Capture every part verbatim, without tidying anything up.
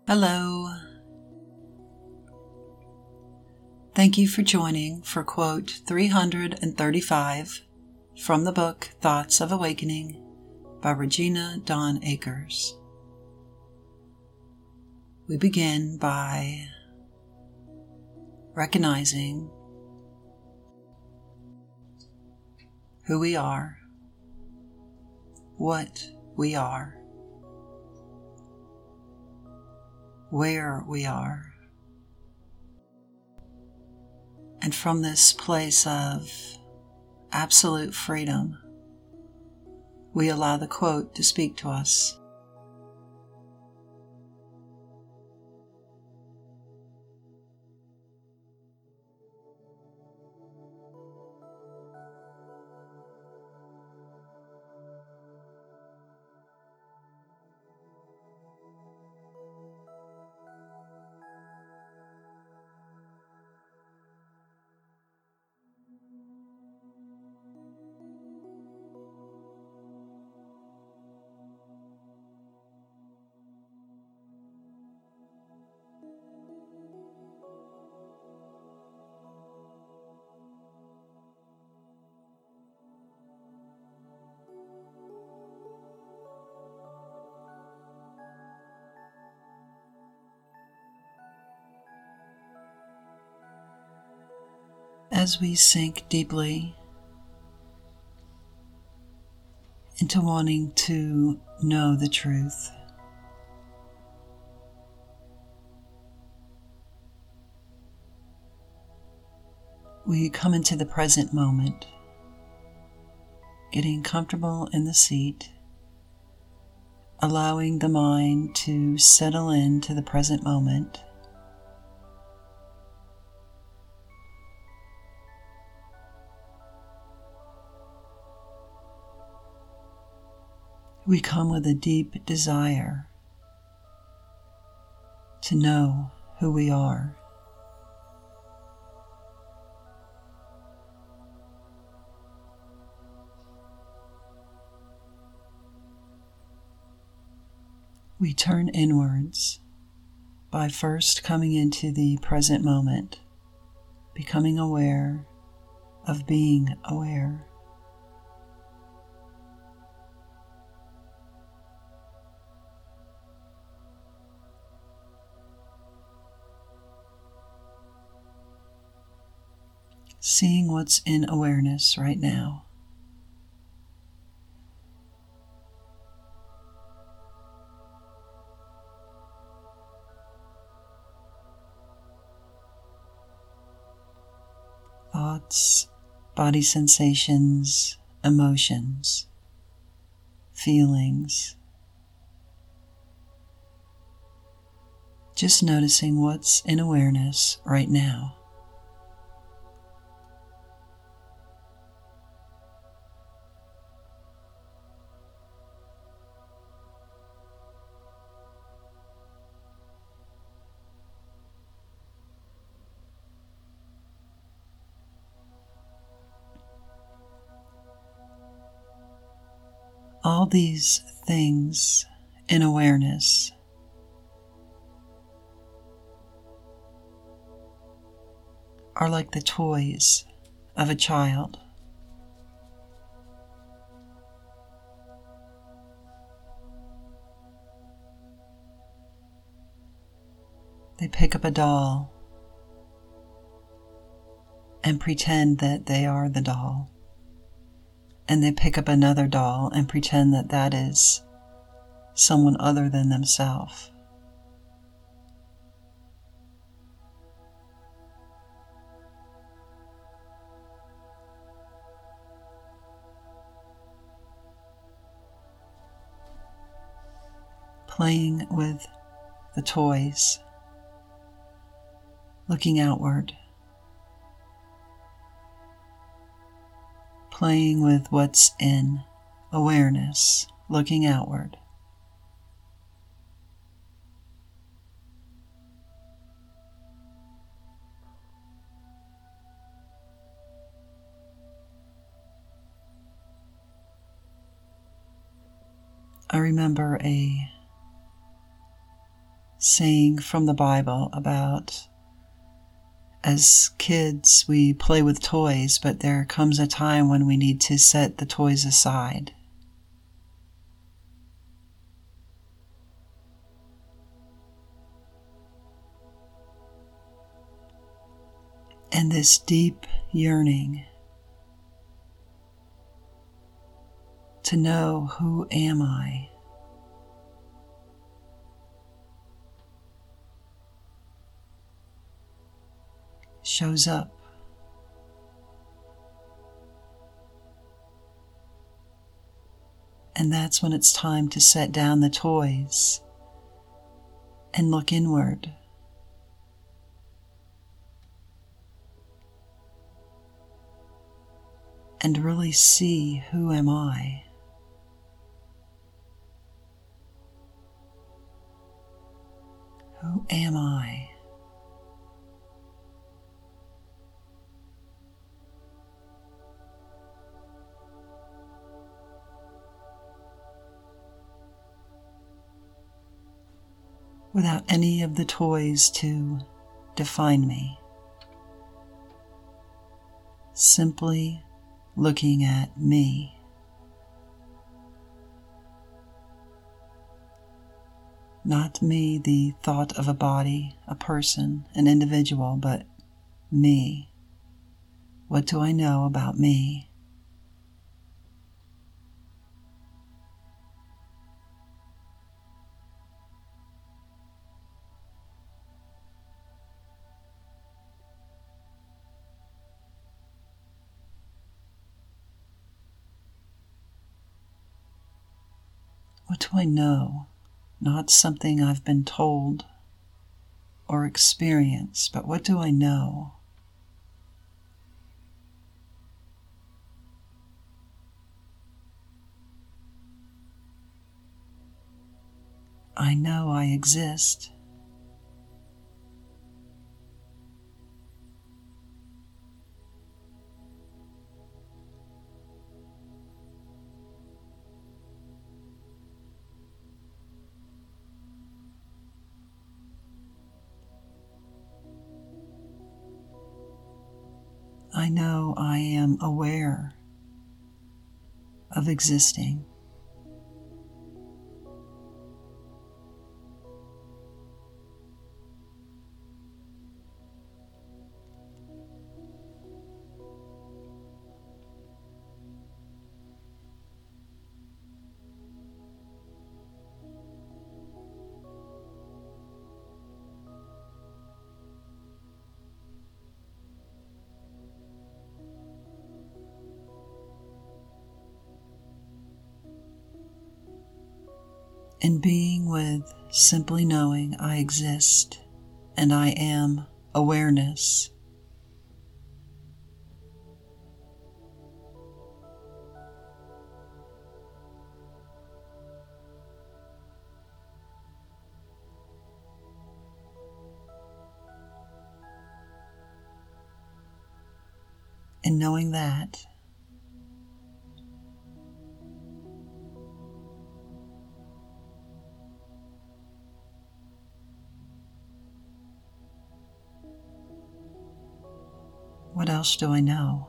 Hello. Thank you for joining for quote three hundred thirty-five from the book Thoughts of Awakening by Regina Dawn Akers. We begin by recognizing who we are, what we are, where we are. And from this place of absolute freedom, we allow the quote to speak to us. As we sink deeply into wanting to know the truth, we come into the present moment, getting comfortable in the seat, allowing the mind to settle into the present moment. We come with a deep desire to know who we are. We turn inwards by first coming into the present moment, becoming aware of being aware. Seeing what's in awareness right now. Thoughts, body sensations, emotions, feelings. Just noticing what's in awareness right now. All these things in awareness are like the toys of a child. They pick up a doll and pretend that they are the doll. And they pick up another doll and pretend that that is someone other than themselves. Playing with the toys, looking outward. Playing with what's in awareness, looking outward. I remember a saying from the Bible about as kids we play with toys, but there comes a time when we need to set the toys aside. And this deep yearning to know, who am I? Shows up. And that's when it's time to set down the toys and look inward. And really see, who am I? Who am I? Without any of the toys to define me. Simply looking at me. Not me, the thought of a body, a person, an individual, but me. What do I know about me? What do I know? Not something I've been told or experienced, but what do I know? I know I exist. I know I am aware of existing. And being with simply knowing I exist and I am awareness. And knowing that, what else do I know?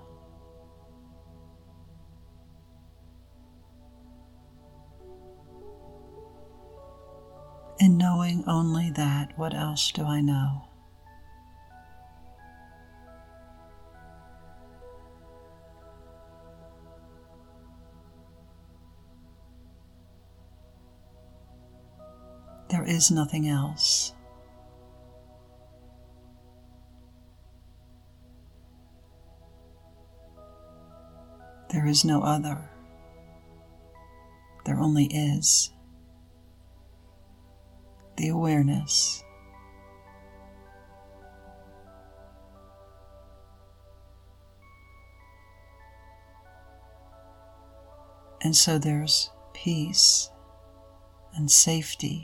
And knowing only that, what else do I know? There is nothing else. There is no other. There only is the awareness. And so there's peace and safety.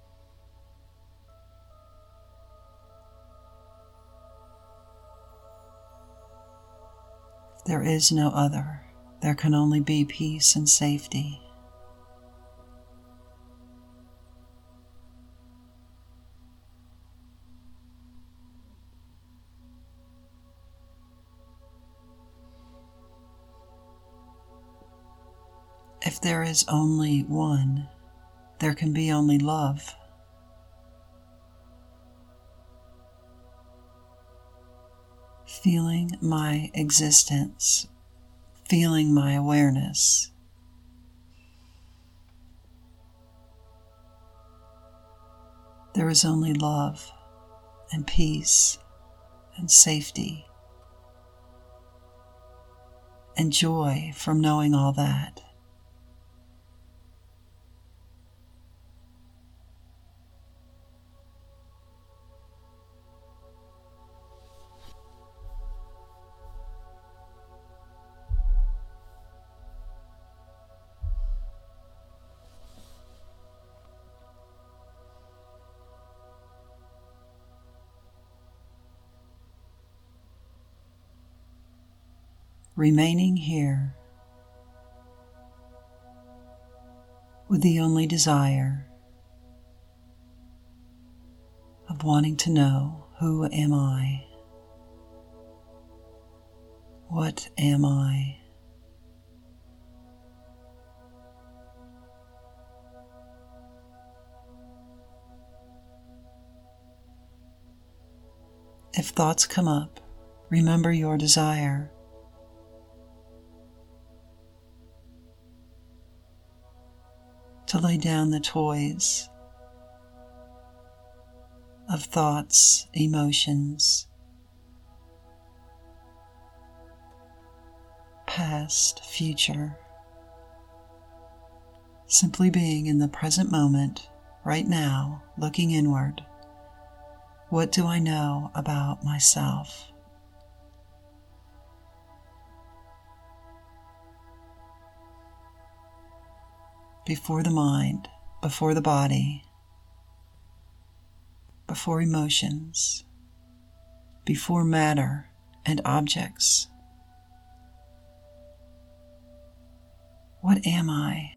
There is no other. There can only be peace and safety. If there is only one, there can be only love. Feeling my existence, feeling my awareness. There is only love and peace and safety and joy from knowing all that. Remaining here with the only desire of wanting to know, who am I? What am I? If thoughts come up, remember your desire. To lay down the toys of thoughts, emotions, past, future. Simply being in the present moment, right now, looking inward. What do I know about myself? Before the mind, before the body, before emotions, before matter and objects. What am I?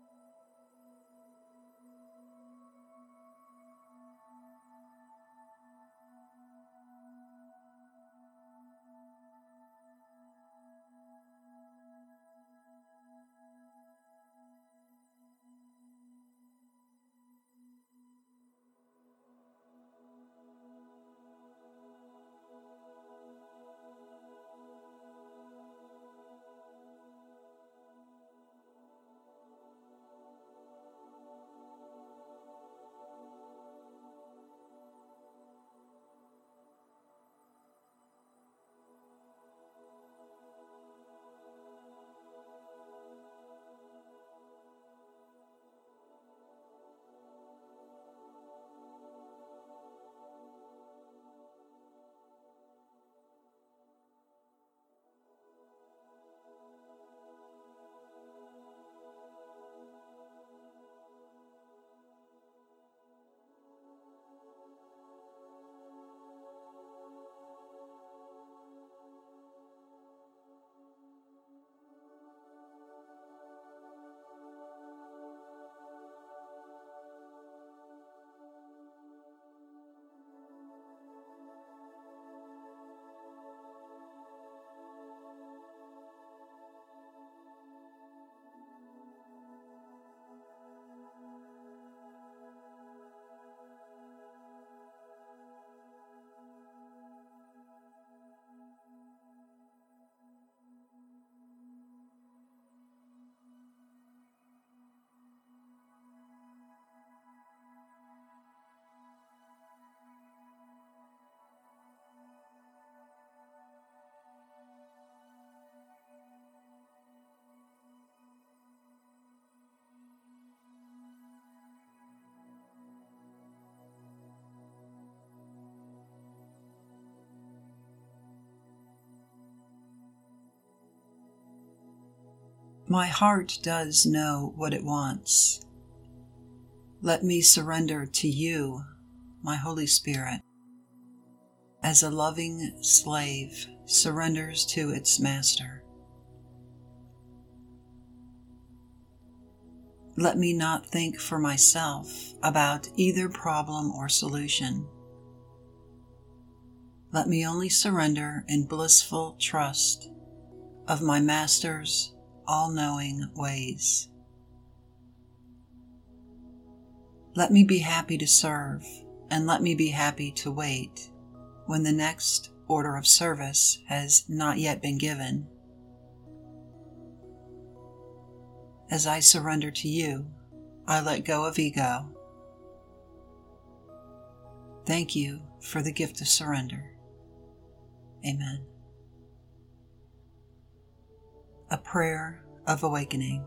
My heart does know what it wants. Let me surrender to you, my Holy Spirit, as a loving slave surrenders to its master. Let me not think for myself about either problem or solution. Let me only surrender in blissful trust of my Master's all-knowing ways. Let me be happy to serve, and let me be happy to wait when the next order of service has not yet been given. As I surrender to you, I let go of ego. Thank you for the gift of surrender. Amen. A prayer of awakening.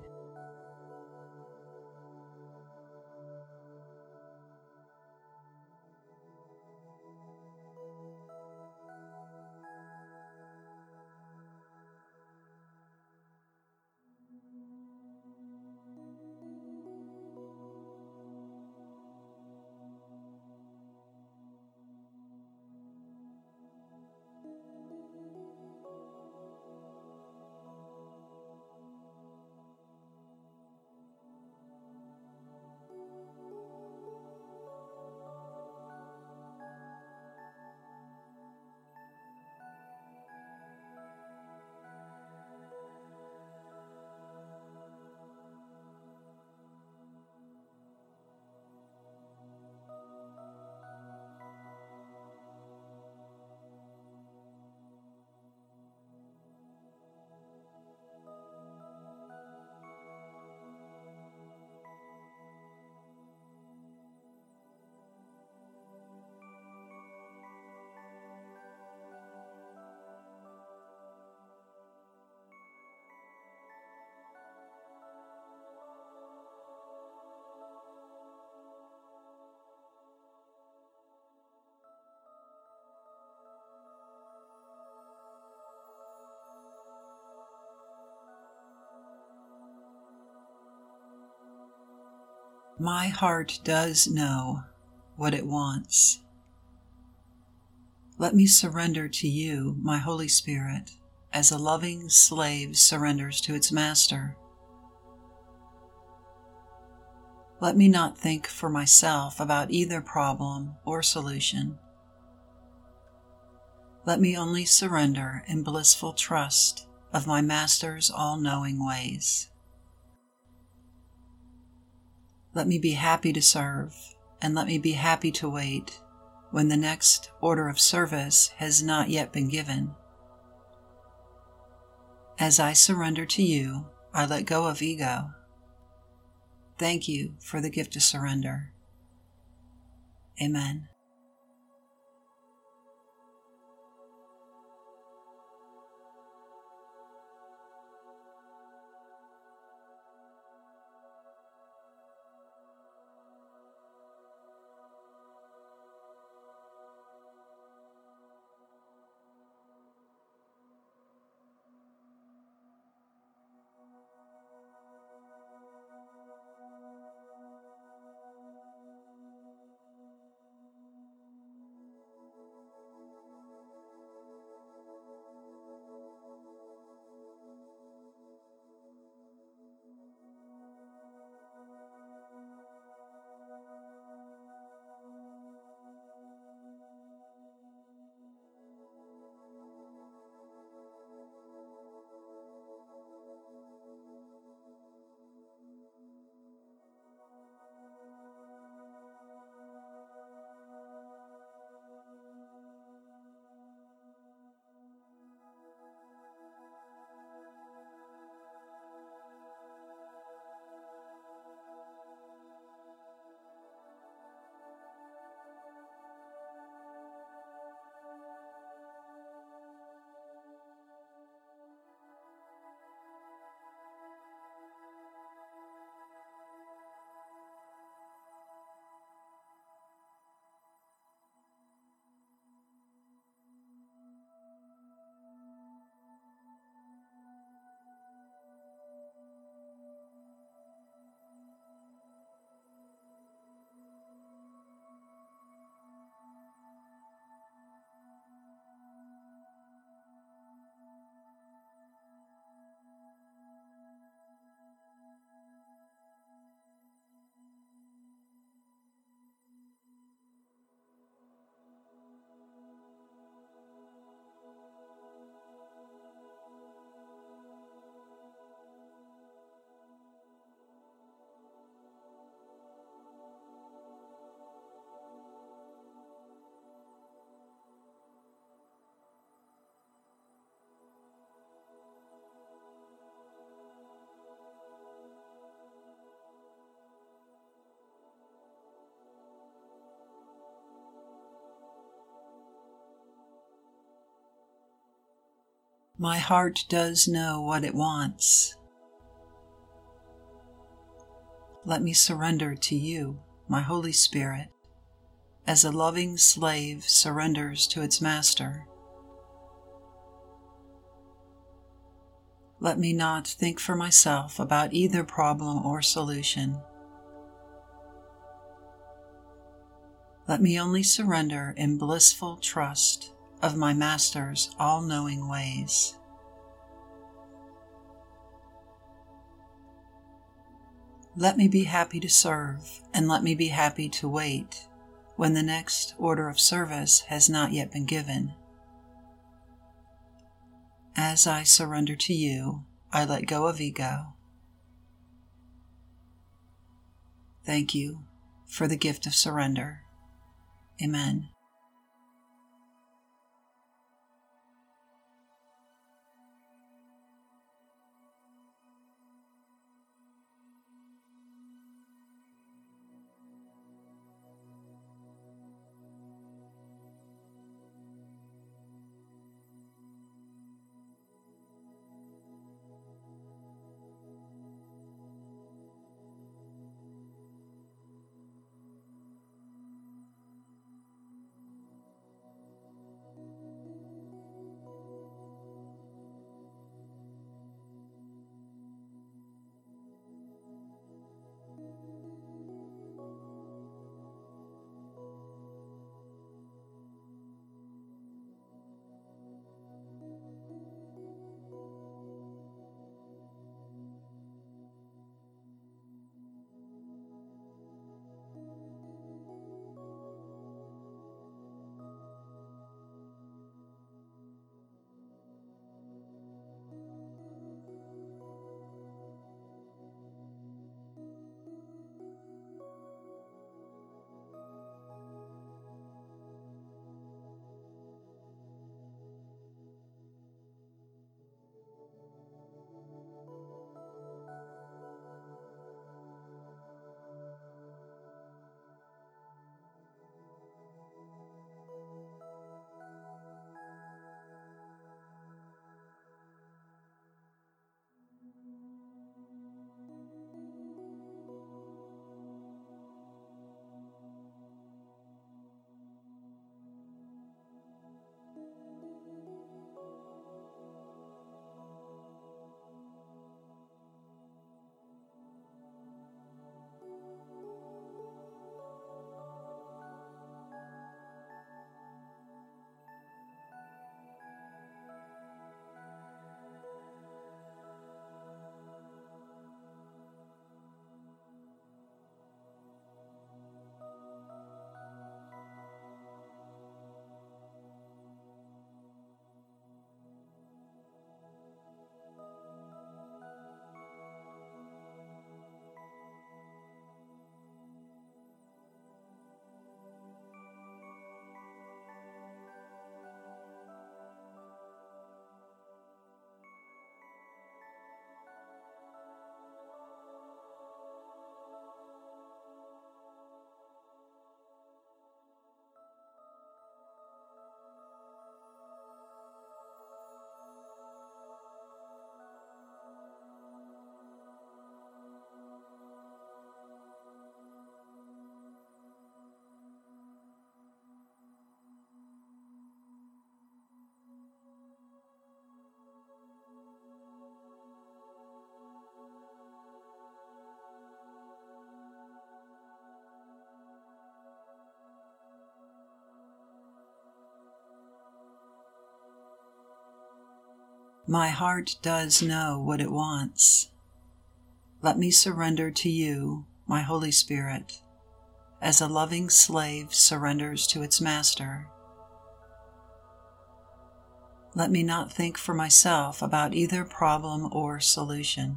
My heart does know what it wants. Let me surrender to you, my Holy Spirit, as a loving slave surrenders to its master. Let me not think for myself about either problem or solution. Let me only surrender in blissful trust of my Master's all-knowing ways. Let me be happy to serve, and let me be happy to wait when the next order of service has not yet been given. As I surrender to you, I let go of ego. Thank you for the gift of surrender. Amen. My heart does know what it wants. Let me surrender to you, my Holy Spirit, as a loving slave surrenders to its master. Let me not think for myself about either problem or solution. Let me only surrender in blissful trust of my Master's all-knowing ways. Let me be happy to serve, and let me be happy to wait when the next order of service has not yet been given. As I surrender to you, I let go of ego. Thank you for the gift of surrender. Amen. My heart does know what it wants. Let me surrender to you, my Holy Spirit, as a loving slave surrenders to its master. Let me not think for myself about either problem or solution.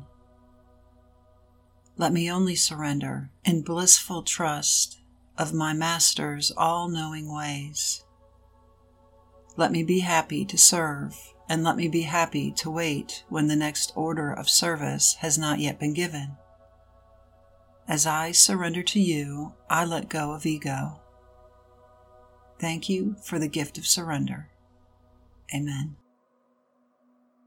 Let me only surrender in blissful trust of my Master's all-knowing ways. Let me be happy to serve, and let me be happy to wait when the next order of service has not yet been given. As I surrender to you, I let go of ego. Thank you for the gift of surrender. Amen.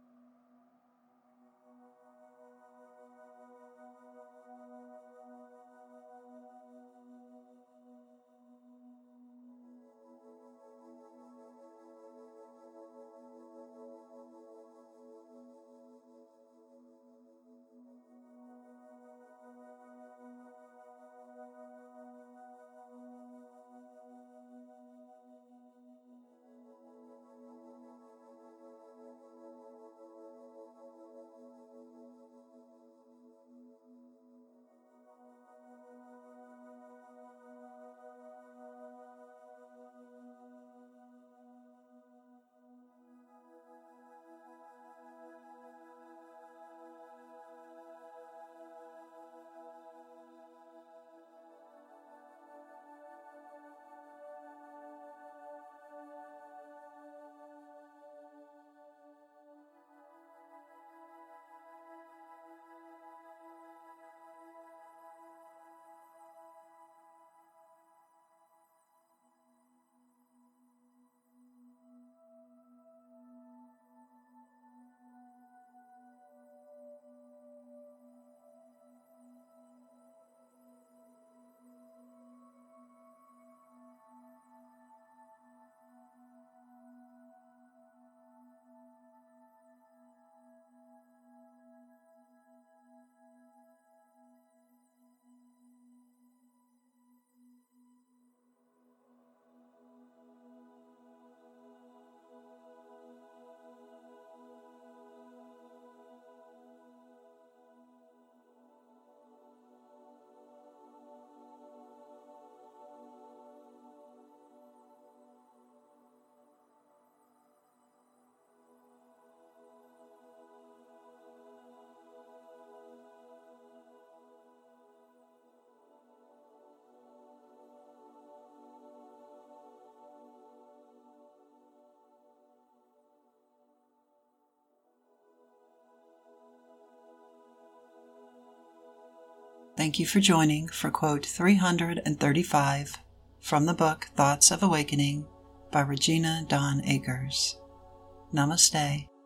Thank you for joining for quote three hundred thirty-five from the book Thoughts of Awakening by Regina Dawn Akers. Namaste.